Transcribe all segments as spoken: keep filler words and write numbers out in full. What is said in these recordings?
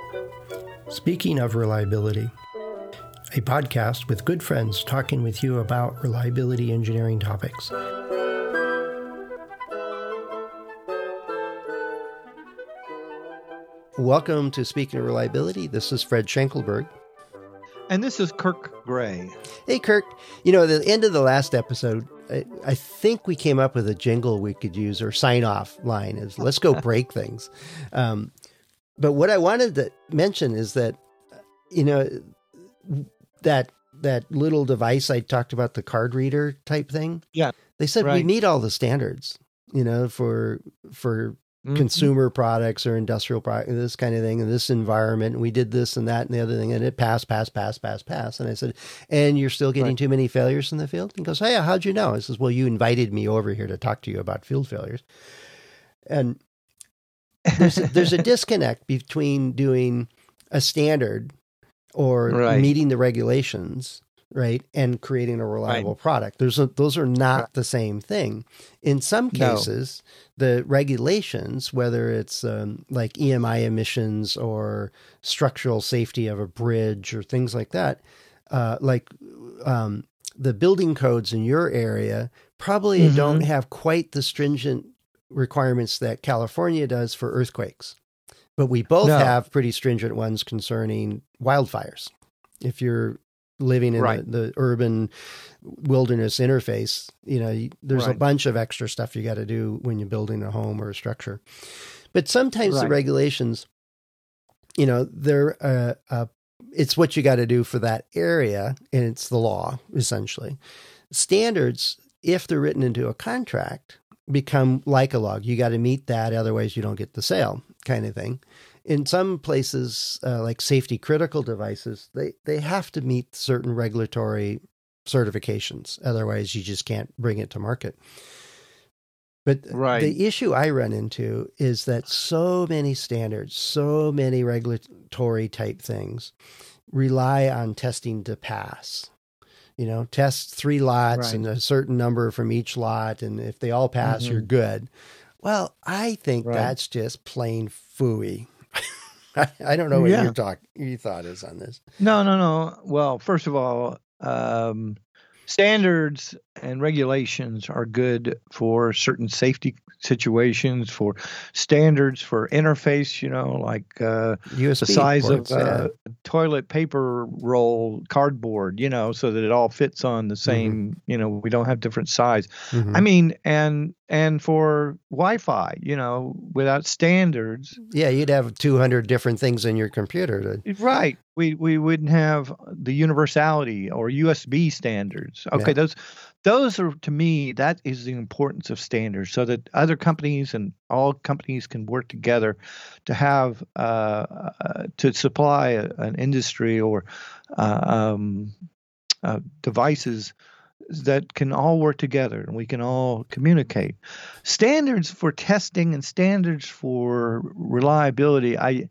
Speaking of reliability, a podcast with good friends talking with you about reliability engineering topics. Welcome to Speaking of Reliability. This is Fred Schenkelberg. And this is Kirk Gray. Hey, Kirk. You know, at the end of the last episode, I, I think we came up with a jingle we could use, or sign-off line is, let's go break things. Um, but what I wanted to mention is that, you know, that that little device I talked about, the card reader type thing. Yeah. They said right. we meet all the standards, you know, for for mm-hmm. consumer products or industrial products, this kind of thing, in this environment. And we did this and that and the other thing, and it passed, passed, passed, passed, passed. And I said, and you're still getting right. too many failures in the field? And he goes, hey, how'd you know? I says, well, you invited me over here to talk to you about field failures. And there's a, there's a disconnect between doing a standard or right. meeting the regulations, right, and creating a reliable right. product. There's a, those are not right. the same thing. In some cases, no. the regulations, whether it's um, like E M I emissions or structural safety of a bridge or things like that, uh, like um, the building codes in your area probably mm-hmm. don't have quite the stringent requirements that California does for earthquakes. But we both no. have pretty stringent ones concerning wildfires. If you're living in right. the, the urban wilderness interface, you know, there's right. a bunch of extra stuff you got to do when you're building a home or a structure. But sometimes right. the regulations, you know, they're uh, uh, it's what you got to do for that area, and it's the law, essentially. Standards, if they're written into a contract, become like a log. You got to meet that, otherwise you don't get the sale, kind of thing. In some places, uh, like safety critical devices, they, they have to meet certain regulatory certifications. Otherwise, you just can't bring it to market. But right. the issue I run into is that so many standards, so many regulatory type things rely on testing to pass. You know, test three lots right. and a certain number from each lot. And if they all pass, mm-hmm. you're good. Well, I think right. that's just plain phooey. I, I don't know what yeah. your talk, your thought is on this. No, no, no. Well, first of all, um, standards and regulations are good for certain safety situations, for standards for interface, you know, like uh, U S B the size ports, of uh, yeah. toilet paper roll cardboard, you know, so that it all fits on the same, mm-hmm. you know, we don't have different size. Mm-hmm. I mean, and and for Wi-Fi, you know, without standards. Yeah, you'd have two hundred different things in your computer. To... Right. We we wouldn't have the universality or U S B standards. Okay, yeah. those those are, to me, that is the importance of standards, so that other companies and all companies can work together to have uh, uh, to supply a, an industry or uh, um, uh, devices that can all work together and we can all communicate. Standards for testing and standards for reliability, I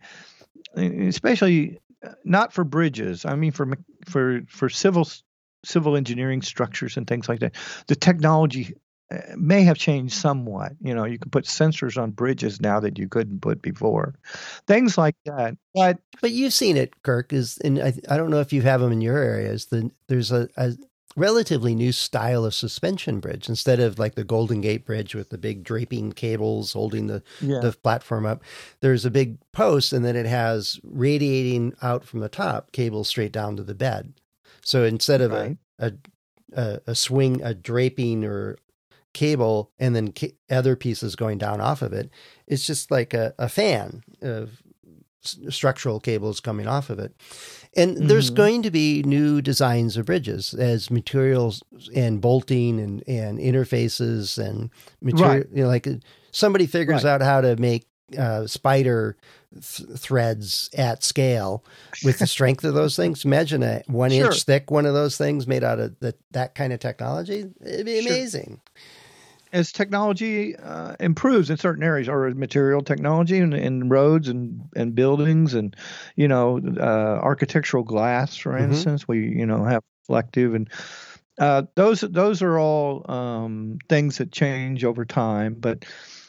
especially not for bridges. I mean, for for for civil civil engineering structures and things like that. The technology may have changed somewhat. You know, you can put sensors on bridges now that you couldn't put before. Things like that. But but you've seen it, Kirk. Is and I, I don't know if you have them in your areas. The, there's a, a relatively new style of suspension bridge. Instead of like the Golden Gate Bridge with the big draping cables holding the, yeah. the platform up, there's a big post, and then it has radiating out from the top cables straight down to the bed. So instead of right. a, a a swing, a draping or cable, and then ca- other pieces going down off of it, it's just like a, a fan of s- structural cables coming off of it. And mm-hmm. there's going to be new designs of bridges as materials and bolting and, and interfaces and material, right. you know, like somebody figures right. out how to make uh, spider th- threads at scale with the strength of those things. Imagine a one sure. inch thick one of those things made out of the, that kind of technology. It'd be amazing. Sure. As technology uh, improves in certain areas, or material technology in, in roads and, and buildings and, you know, uh, architectural glass, for mm-hmm. instance, we, you know, have reflective and uh, those, those are all um, things that change over time. But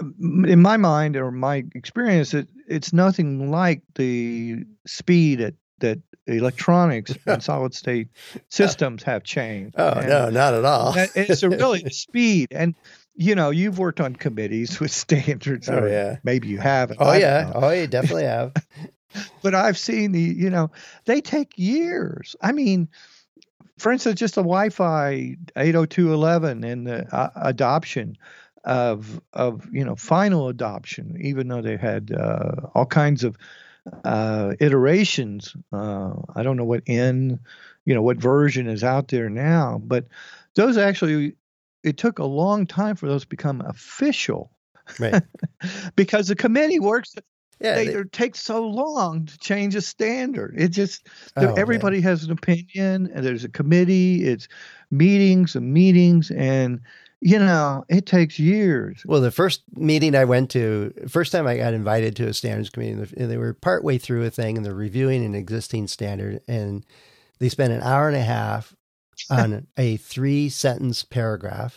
in my mind or my experience, it, it's nothing like the speed at, that electronics and solid state systems have changed. Oh, and no, not at all. that, it's a really the speed. And, you know, you've worked on committees with standards. Oh, or yeah. Maybe you haven't. Oh, I yeah. Oh, you definitely have. But I've seen the, you know, they take years. I mean, for instance, just the Wi-Fi eight oh two dot eleven and the uh, adoption of, of, you know, final adoption, even though they had uh, all kinds of uh, iterations. Uh, I don't know what N, you know, what version is out there now, but those actually, it took a long time for those to become official. Right. Because the committee works. Yeah, they, they, it takes so long to change a standard. It just Oh, everybody man. has an opinion, and there's a committee. It's meetings and meetings, and you know it takes years. Well, the first meeting I went to, first time I got invited to a standards committee, and they were partway through a thing, and they're reviewing an existing standard, and they spent an hour and a half on a three sentence paragraph.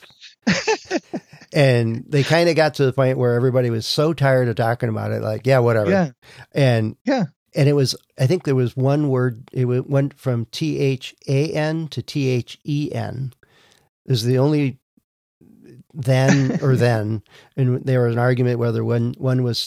And they kind of got to the point where everybody was so tired of talking about it, like, yeah, whatever. Yeah. And Yeah. and it was, I think there was one word, it went from T H A N to T H E N. It was the only then or then. And there was an argument whether one, one was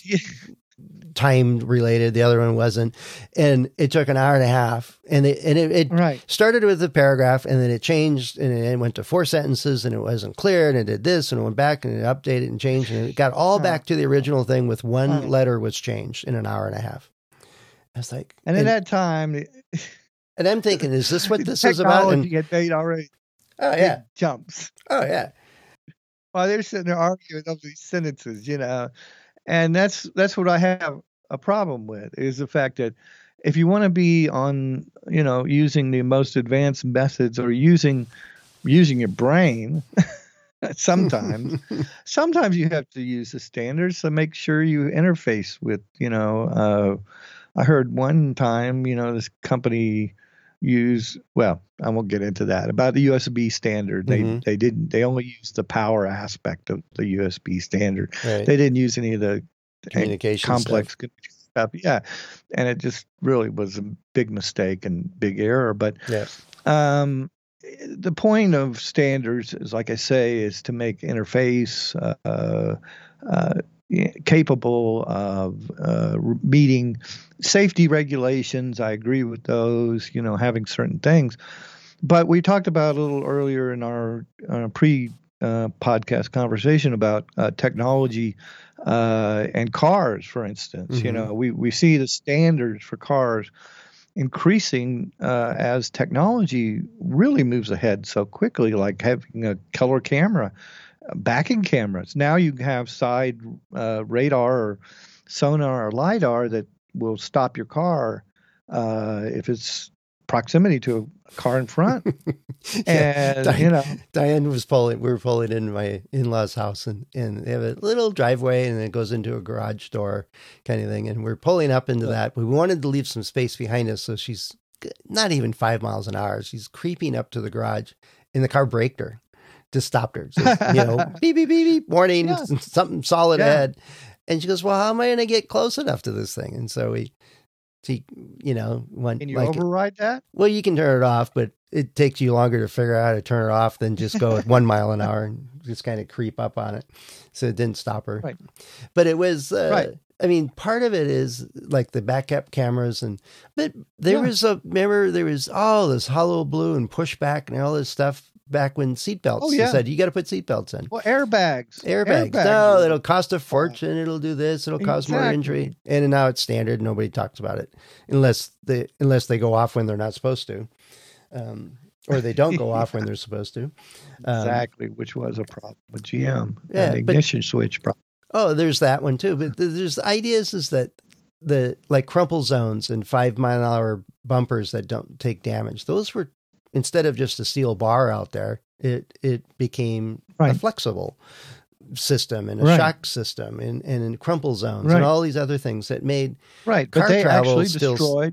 time related, the other one wasn't. And it took an hour and a half. And it, and it, it Right. started with a paragraph, and then it changed, and it went to four sentences, and it wasn't clear, and it did this, and it went back, and it updated and changed, and it got all back to the original thing with one Right. letter was changed in an hour and a half. I was like, And at and, that time, and I'm thinking, is this what the this is about? technology And, had made already oh big yeah, jumps. oh yeah, While they're sitting there arguing over these sentences, you know, and that's that's what I have a problem with, is the fact that if you want to be on, you know, using the most advanced methods or using using your brain, sometimes sometimes you have to use the standards to make sure you interface with, you know, uh, I heard one time, you know, this company use, well, I won't get into that, about the U S B standard. They Mhm. they didn't they only used the power aspect of the U S B standard. right. They didn't use any of the Communication complex stuff. stuff. Yeah. And it just really was a big mistake and big error. But Yeah, um, the point of standards is, like I say, is to make interface uh, uh, capable of uh, meeting safety regulations. I agree with those, you know, having certain things. But we talked about a little earlier in our uh, pre uh, podcast conversation about uh, technology uh, and cars, for instance. Mm-hmm. You know, we, we see the standards for cars increasing uh, as technology really moves ahead so quickly, like having a color camera, backing cameras. Now you have side uh, radar or sonar or LiDAR that will stop your car uh, if it's proximity to a car in front. yeah. And, Diane, you know, Diane was pulling, we were pulling into my in-laws' house, and, and they have a little driveway, and it goes into a garage door kind of thing. And we're pulling up into that. We wanted to leave some space behind us. So she's not even five miles an hour. She's creeping up to the garage, and the car braked her, just stopped her. So, you know, beep, beep, beep, beep, warning, Yeah. something solid Yeah. ahead. And she goes, well, how am I going to get close enough to this thing? And so we, she, you know, went can you like, override that? well, you can turn it off, but it takes you longer to figure out how to turn it off than just go at one mile an hour and just kind of creep up on it. So it didn't stop her. Right. But it was, uh, Right. I mean, part of it is like the backup cameras, and, but there Yeah. was a, remember there was all this hollow blue and pushback and all this stuff back when seatbelts. Oh, yeah. They said, you got to put seatbelts in. Well, airbags. Airbags. No, it'll cost a fortune. It'll do this. It'll cause more Exactly. injury. And now it's standard. Nobody talks about it unless they unless they go off when they're not supposed to, um, or they don't go off when they're supposed to. Um, Exactly, which was a problem with G M. Yeah, the but- ignition switch problem. Oh, there's that one too. But th- there's the ideas is that the like crumple zones and five mile an hour bumpers that don't take damage. Those were, instead of just a steel bar out there, it it became Right. a flexible system and a Right. shock system and, and in crumple zones Right. and all these other things that made Right, car but they travel actually still- destroyed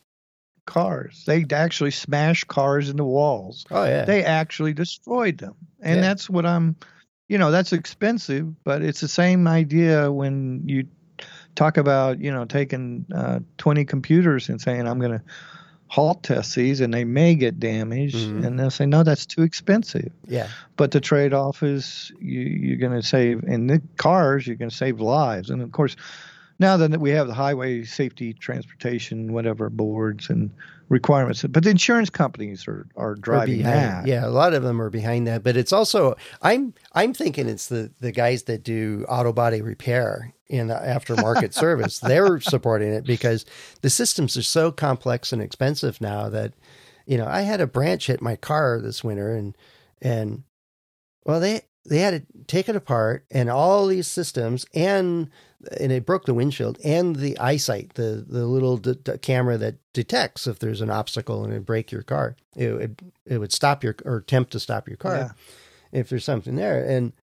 cars. They actually smashed cars into walls. oh yeah They actually destroyed them, and Yeah. that's what I'm, you know, that's expensive, but it's the same idea when you talk about, you know, taking uh, twenty computers and saying, I'm going to halt test these and they may get damaged. Mm-hmm. And they'll say, no, that's too expensive. Yeah. But the trade-off is you, you're going to save, in the cars, you're going to save lives. And of course, now that we have the highway safety transportation, whatever boards and requirements, but the insurance companies are, are driving behind, that. Yeah, a lot of them are behind that. But it's also, I'm I'm thinking it's the, the guys that do auto body repair in aftermarket service. They're supporting it because the systems are so complex and expensive now that, you know, I had a branch hit my car this winter and, and well, they, they had to take it apart and all these systems and, and it broke the windshield and the eyesight, the, the little d- d- camera that detects if there's an obstacle and it break your car. It would, it would stop your, or attempt to stop your car yeah. if there's something there. And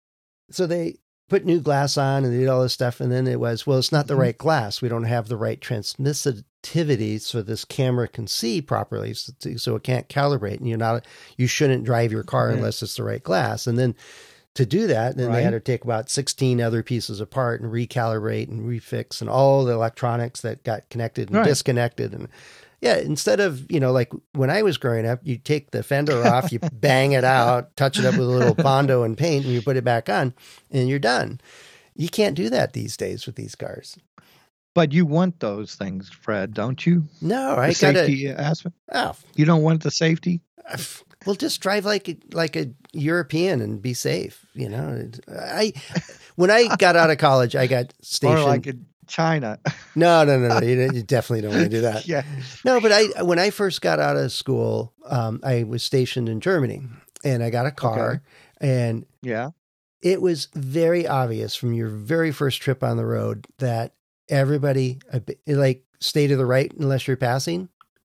so they put new glass on and they did all this stuff. And then it was, well, it's not the mm-hmm. right glass. We don't have the right transmissivity so this camera can see properly. So, so it can't calibrate and you're not, you shouldn't drive your car mm-hmm. unless it's the right glass. And then to do that, then right. they had to take about sixteen other pieces apart and recalibrate and refix and all the electronics that got connected and right. disconnected. And yeah, instead of, you know, like when I was growing up, you take the fender off, you bang it out, touch it up with a little Bondo and paint, and you put it back on and you're done. You can't do that these days with these cars. But you want those things, Fred, don't you? No, the I safety gotta, aspect. Oh, you don't want the safety? Well, just drive like a, like a European and be safe. You know, I when I got out of college, I got stationed. Or like in China. No, no, no, no. You, you definitely don't want to do that. Yeah. No, but I when I first got out of school, um, I was stationed in Germany, and I got a car, okay. and yeah, it was very obvious from your very first trip on the road that everybody like stay to the right unless you're passing.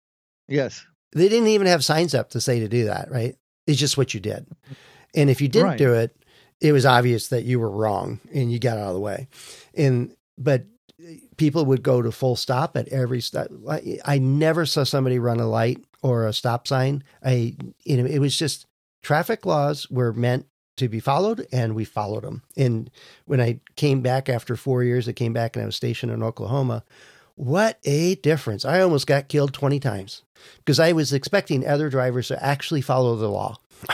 Yes. They didn't even have signs up to say to do that, right? It's just what you did. And if you didn't right. do it, it was obvious that you were wrong and you got out of the way. And, but people would go to full stop at every stop. I, I never saw somebody run a light or a stop sign. I, you know, it was just traffic laws were meant to be followed and we followed them. And when I came back after four years, I came back and I was stationed in Oklahoma. What a difference. I almost got killed twenty times because I was expecting other drivers to actually follow the law.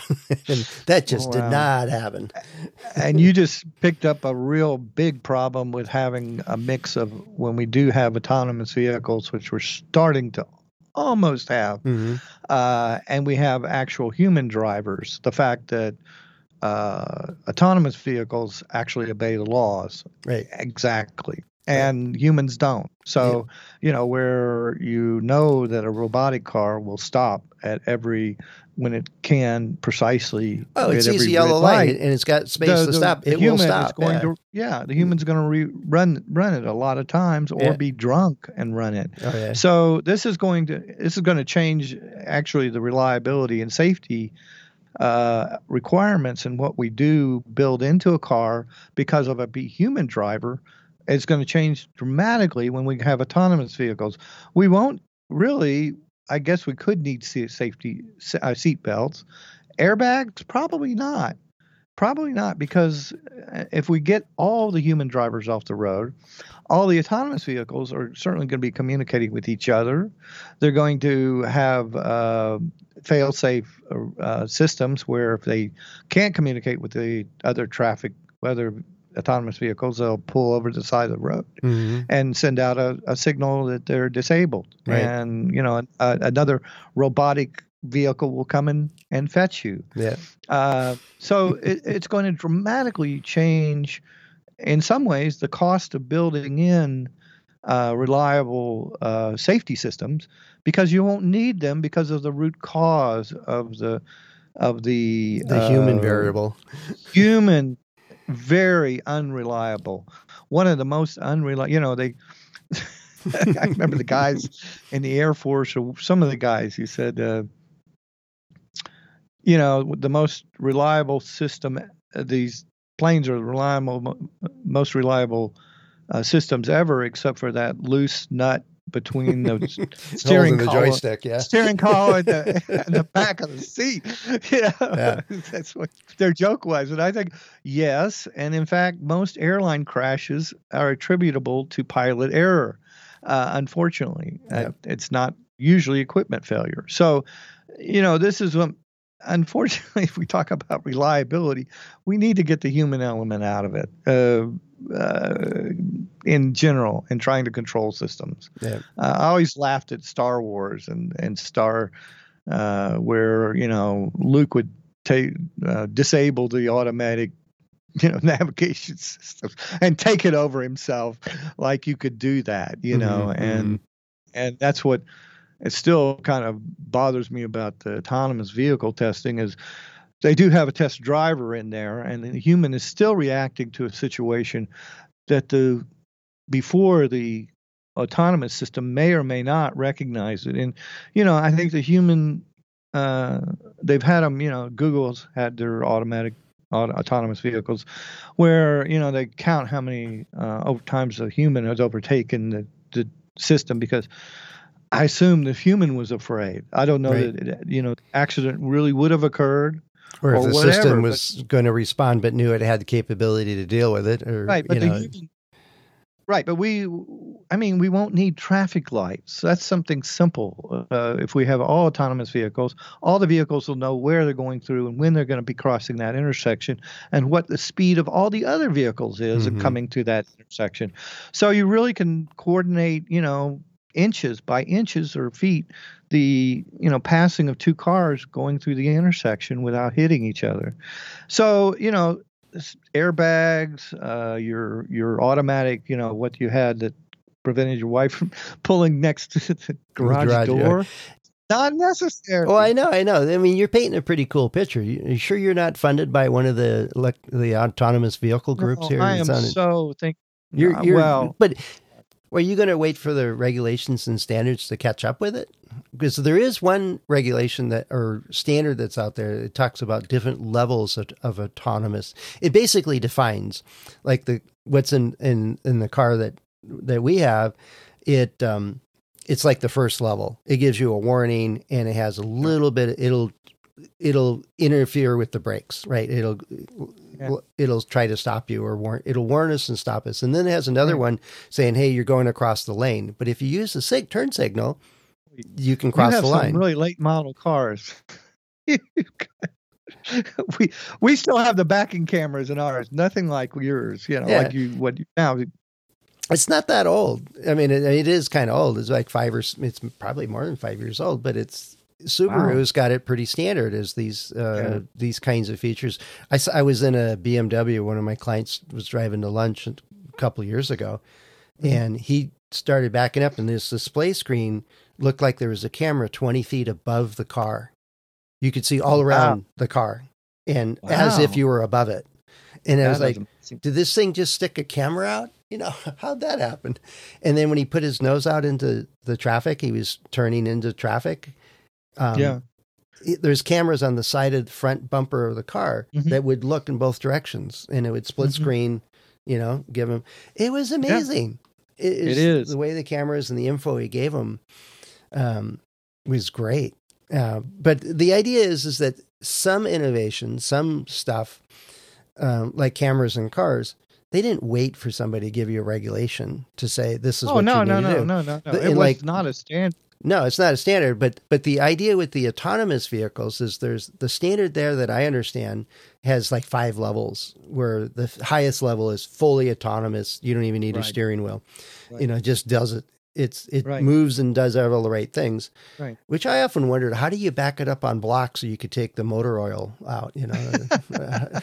And that just wow. did not happen. And you just picked up a real big problem with having a mix of when we do have autonomous vehicles, which we're starting to almost have, mm-hmm. uh, and we have actual human drivers. The fact that uh, autonomous vehicles actually obey the laws. Right. Exactly. And right. humans don't. So, yeah. you know, where you know that a robotic car will stop at every, when it can precisely. Oh, it sees a yellow light, light and it's got space the, to the, stop. The it human will stop. Is going yeah. to, yeah, the human's going to re- run run it a lot of times or yeah. be drunk and run it. Oh, yeah. So this is going to this is going to change actually the reliability and safety uh, requirements and what we do build into a car because of a human driver. It's going to change dramatically when we have autonomous vehicles. We won't really, I guess we could need safety uh, seat belts. Airbags, probably not. Probably not, because if we get all the human drivers off the road, all the autonomous vehicles are certainly going to be communicating with each other. They're going to have uh, fail-safe uh, systems where if they can't communicate with the other traffic, whether autonomous vehicles, they'll pull over to the side of the road mm-hmm. and send out a, a signal that they're disabled. Right. And, you know, a, another robotic vehicle will come in and fetch you. Yeah. Uh, so it, it's going to dramatically change, in some ways, the cost of building in uh, reliable uh, safety systems because you won't need them because of the root cause of the of the the uh, human variable. Human. Very unreliable. One of the most unreliable, you know, they, I remember the guys in the Air Force, or some of the guys who said, uh, you know, the most reliable system, uh, these planes are the reliable, most reliable uh, systems ever, except for that loose nut between the steering the column, joystick, yeah, steering column and the, and the back of the seat. You know, yeah. That's what their joke was. And I think yes, and in fact, most airline crashes are attributable to pilot error. Uh, unfortunately, yeah. uh, it's not usually equipment failure. So, you know, this is what. Unfortunately, if we talk about reliability, we need to get the human element out of it uh, uh, in general in trying to control systems. Yeah. Uh, I always laughed at Star Wars and, and Star, uh, where, you know, Luke would take uh, disable the automatic, you know, navigation systems and take it over himself, like you could do that, you know, mm-hmm. and and that's what. It still kind of bothers me about the autonomous vehicle testing is they do have a test driver in there, and the human is still reacting to a situation that the before the autonomous system may or may not recognize it. And, you know, I think the human, uh, they've had them, you know, Google's had their automatic auto, autonomous vehicles where, you know, they count how many uh, over times a human has overtaken the, the system because I assume the human was afraid. I don't know right. that, you know, accident really would have occurred. Or if or the whatever, system was going to respond but knew it had the capability to deal with it. Or, right, but you the know. human, right, but we, I mean, we won't need traffic lights. That's something simple. Uh, if we have all autonomous vehicles, all the vehicles will know where they're going through and when they're going to be crossing that intersection and what the speed of all the other vehicles is mm-hmm. coming to that intersection. So you really can coordinate, you know, inches by inches or feet, the, you know, passing of two cars going through the intersection without hitting each other. So, you know, airbags, uh, your, your automatic, you know, what you had that prevented your wife from pulling next to the garage, garage door. Yeah. Not necessary. Well, I know, I know. I mean, you're painting a pretty cool picture. You, are you sure you're not funded by one of the the autonomous vehicle groups no, here? I am sounded, so thinking. You're, you're, well, but are you going to wait for the regulations and standards to catch up with it? Because there is one regulation that or standard that's out there. It talks about different levels of, of autonomous. It basically defines like the what's in, in, in the car that that we have. It um, it's like the first level. It gives you a warning, and it has a little bit. It'll it'll interfere with the brakes, right? It'll yeah. it'll try to stop you or warn. It'll warn us and stop us. And then it has another yeah. one saying, "Hey, you're going across the lane." But if you use the sig- turn signal, you can cross you have the line. Some really late model cars. we we still have the backing cameras in ours. Nothing like yours. You know, yeah. like you what you now. It's not that old. I mean, it, it is kind of old. It's like five or it's probably more than five years old. But it's Subaru's wow. got it pretty standard as these uh, yeah. these kinds of features. I I was in a B M W. One of my clients was driving to lunch a couple of years ago, mm-hmm. and he started backing up, and this display screen looked like there was a camera twenty feet above the car. You could see all around wow. the car, and wow. as if you were above it. And I was like, amazing. Did this thing just stick a camera out? You know, how'd that happen? And then when he put his nose out into the traffic, he was turning into traffic. Um, yeah. It, there's cameras on the side of the front bumper of the car mm-hmm. that would look in both directions, and it would split mm-hmm. screen, you know, give him. It was amazing. Yeah. It, it is. The way the cameras and the info he gave him um, was great. Uh, but the idea is, is that some innovation, some stuff, um, like cameras in cars, they didn't wait for somebody to give you a regulation to say this is oh, what no, you no, need no, to do. No, no, no, no. The, it was like, not a standard. No, it's not a standard. But but the idea with the autonomous vehicles is there's the standard there that I understand has like five levels, where the highest level is fully autonomous. You don't even need right. a steering wheel. Right. You know, it just does it. It's it right. moves and does all the right things. Right. Which I often wondered, how do you back it up on blocks so you could take the motor oil out? You know,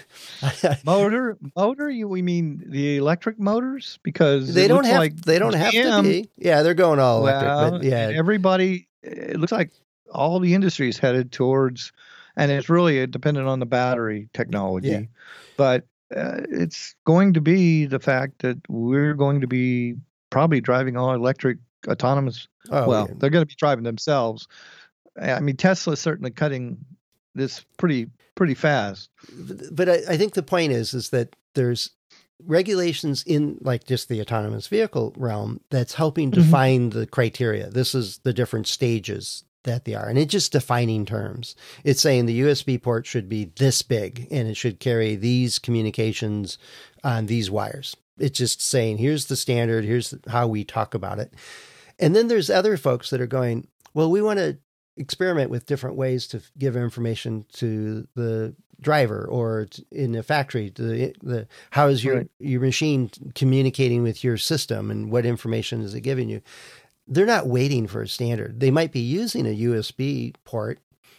motor motor. You we mean the electric motors because they don't have like they don't have to be. Yeah, they're going all electric. Well, but yeah, everybody. It looks like all the industry is headed towards, and it's really dependent on the battery technology. Yeah. But uh, it's going to be the fact that we're going to be probably driving all electric autonomous. Oh, well, yeah. They're going to be driving themselves. I mean, Tesla's certainly cutting this pretty pretty fast. But I, I think the point is is that there's regulations in like just the autonomous vehicle realm that's helping define mm-hmm. the criteria. This is the different stages that they are. And it's just defining terms. It's saying the U S B port should be this big and it should carry these communications on these wires. It's just saying, here's the standard, here's how we talk about it. And then there's other folks that are going, well, we want to experiment with different ways to give information to the driver or in a factory. The, the how is your, right. your machine communicating with your system and what information is it giving you? They're not waiting for a standard. They might be using a U S B port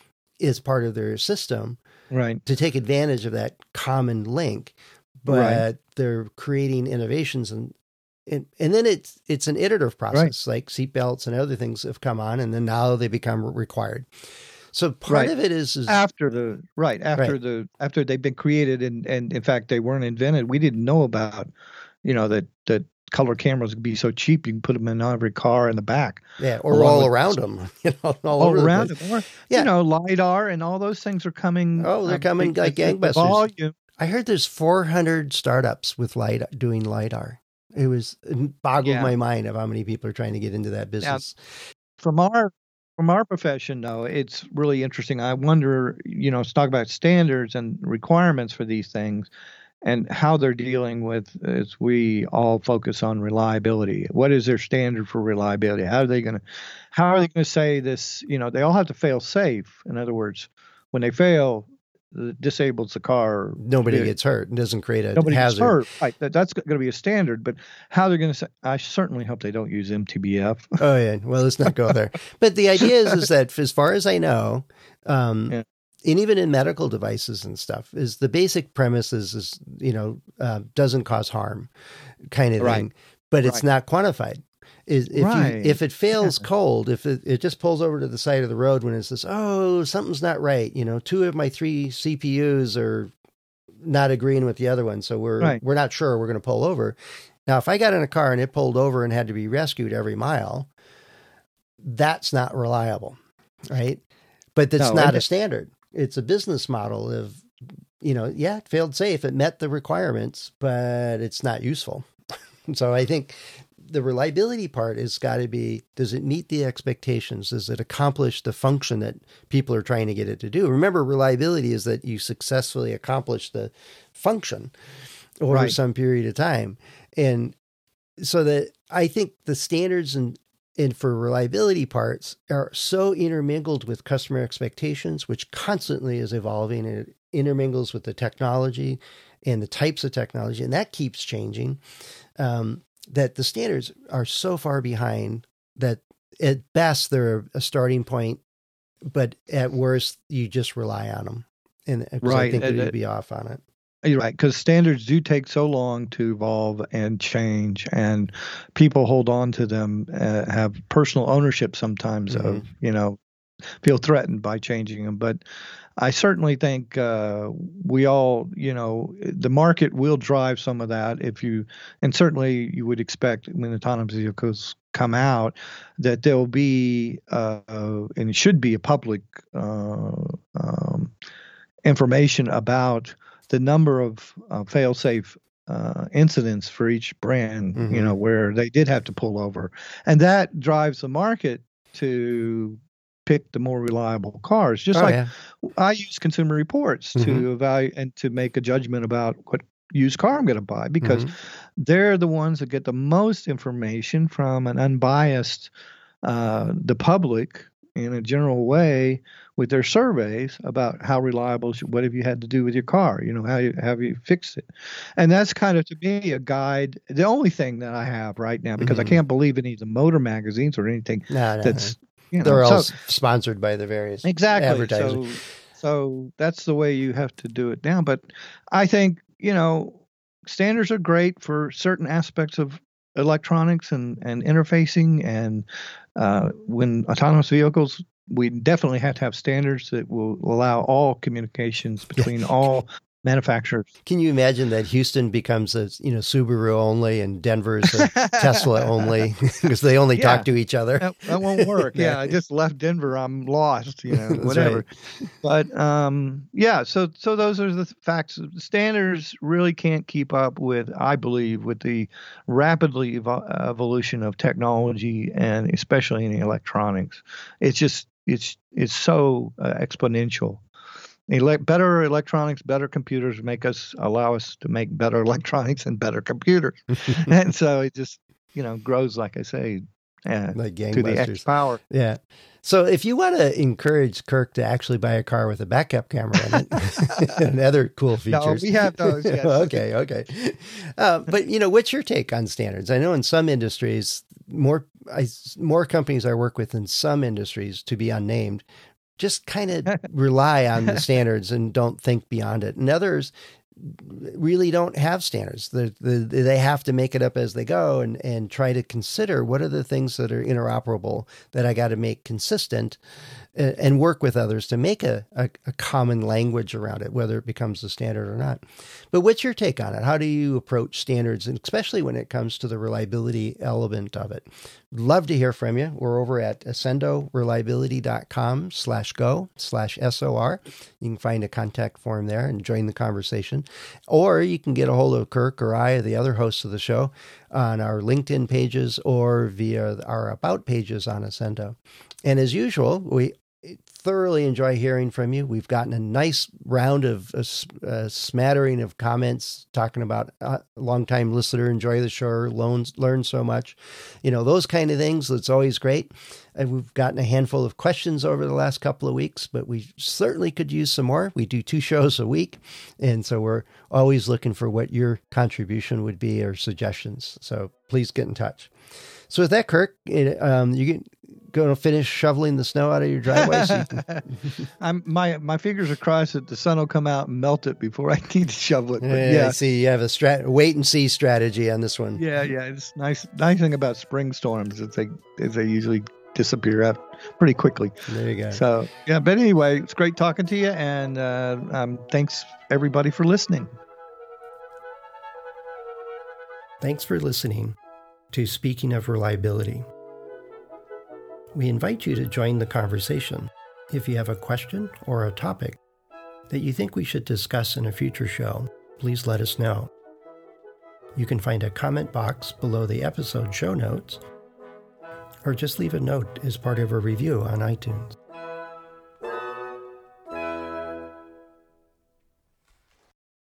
as part of their system, right, to take advantage of that common link, but right. they're creating innovations and And and then it's it's an iterative process, right. like seatbelts and other things have come on, and then now they become required. So part right. of it is, is after the right after right. the after they've been created, and, and in fact they weren't invented. We didn't know about, you know, that that color cameras would be so cheap. You can put them in every car in the back, yeah, or all around them, you know, all, all over around the them, or, yeah. you know, LiDAR and all those things are coming. Oh, they're um, coming like gangbusters. Volume. I heard there's four hundred startups with LiDAR doing LiDAR. It was it boggled yeah. my mind of how many people are trying to get into that business. Now, from our from our profession, though, it's really interesting. I wonder, you know, let's talk about standards and requirements for these things, and how they're dealing with as we all focus on reliability. What is their standard for reliability? How are they going to how are they going to say this? You know, they all have to fail safe. In other words, when they fail, disables the car. Nobody it, gets hurt and doesn't create a nobody hazard. Gets hurt. Right. That, that's going to be a standard. But how they're going to say, I certainly hope they don't use M T B F. Oh, yeah. Well, let's not go there. But the idea is, is that as far as I know, um, yeah. and even in medical devices and stuff, is the basic premise is, is you know, uh, doesn't cause harm kind of right. thing. But it's right. not quantified. Is if right. you if it fails yeah. cold, if it, it just pulls over to the side of the road when it says, oh, something's not right, you know, two of my three C P Us are not agreeing with the other one, so we're right. we're not sure, we're going to pull over. Now, if I got in a car and it pulled over and had to be rescued every mile, that's not reliable, right? But that's no, not a standard. It's a business model of, you know, yeah, it failed safe, it met the requirements, but it's not useful. So I think the reliability part has got to be, does it meet the expectations? Does it accomplish the function that people are trying to get it to do? Remember, reliability is that you successfully accomplish the function over right. some period of time. And so that I think the standards and, and for reliability parts are so intermingled with customer expectations, which constantly is evolving, and it intermingles with the technology and the types of technology, and that keeps changing. Um, that the standards are so far behind that at best they're a starting point, but at worst you just rely on them. And right. I think you'd be off on it. You're right, because standards do take so long to evolve and change, and people hold on to them, uh, have personal ownership sometimes mm-hmm. of, you know, feel threatened by changing them. But I certainly think uh, we all, you know, the market will drive some of that. If you, and certainly you would expect when autonomous vehicles come out that there'll be, uh, and it should be a public uh, um, information about the number of uh, fail-safe uh, incidents for each brand, mm-hmm. you know, where they did have to pull over. And that drives the market to pick the more reliable cars. Just oh, like yeah. I use Consumer Reports mm-hmm. to evaluate and to make a judgment about what used car I'm going to buy, because mm-hmm. they're the ones that get the most information from an unbiased, uh, the public in a general way with their surveys about how reliable, what have you had to do with your car? You know, how you, have you fixed it? And that's kind of, to me, a guide. The only thing that I have right now, because mm-hmm. I can't believe any of the motor magazines or anything no, no, that's, no. You know, they're all so, sponsored by the various exactly. advertisers. So, so that's the way you have to do it now. But I think, you know, standards are great for certain aspects of electronics and, and interfacing. And uh, when autonomous vehicles, we definitely have to have standards that will allow all communications between all manufacturers. Can you imagine that Houston becomes a, you know, Subaru only and Denver's a Tesla only because they only yeah. talk to each other? That, that won't work. Yeah, I just left Denver. I'm lost, you know, whatever. Right. But um, yeah, so so those are the facts. Standards really can't keep up with, I believe, with the rapidly evo- evolution of technology and especially in electronics. It's just it's it's so uh, exponential. Ele- better electronics, better computers make us allow us to make better electronics and better computers, and so it just you know grows like I say, uh, like to the X power. Yeah. So if you want to encourage Kirk to actually buy a car with a backup camera in it and other cool features, no, we have those. Yes. okay, okay. Uh, but you know, what's your take on standards? I know in some industries, more I, more companies I work with in some industries, to be unnamed, just kind of rely on the standards and don't think beyond it. And others really don't have standards. They, they, they have to make it up as they go and, and try to consider what are the things that are interoperable that I got to make consistent and, and work with others to make a, a, a common language around it, whether it becomes a standard or not. But what's your take on it? How do you approach standards, and especially when it comes to the reliability element of it? Love to hear from you. We're over at accendo reliability dot com slash go slash S O R. You can find a contact form there and join the conversation. Or you can get a hold of Kirk or I or the other hosts of the show on our LinkedIn pages or via our About pages on Accendo. And as usual, we thoroughly enjoy hearing from you. We've gotten a nice round of a, a smattering of comments talking about a longtime listener, enjoy the show, learn, learn so much, you know, those kind of things. That's always great. And we've gotten a handful of questions over the last couple of weeks, but we certainly could use some more. We do two shows a week. And so we're always looking for what your contribution would be or suggestions. So please get in touch. So with that, Kirk, um, you can going to finish shoveling the snow out of your driveway? So you can... I'm my my fingers are crossed that the sun will come out and melt it before I need to shovel it. But yeah, yeah, I see you have a strat- wait and see strategy on this one. Yeah, yeah. It's nice. Nice thing about spring storms is they is they usually disappear out pretty quickly. There you go. So yeah, but anyway, it's great talking to you, and uh, um, thanks everybody for listening. Thanks for listening to Speaking of Reliability. We invite you to join the conversation. If you have a question or a topic that you think we should discuss in a future show, please let us know. You can find a comment box below the episode show notes, or just leave a note as part of a review on iTunes.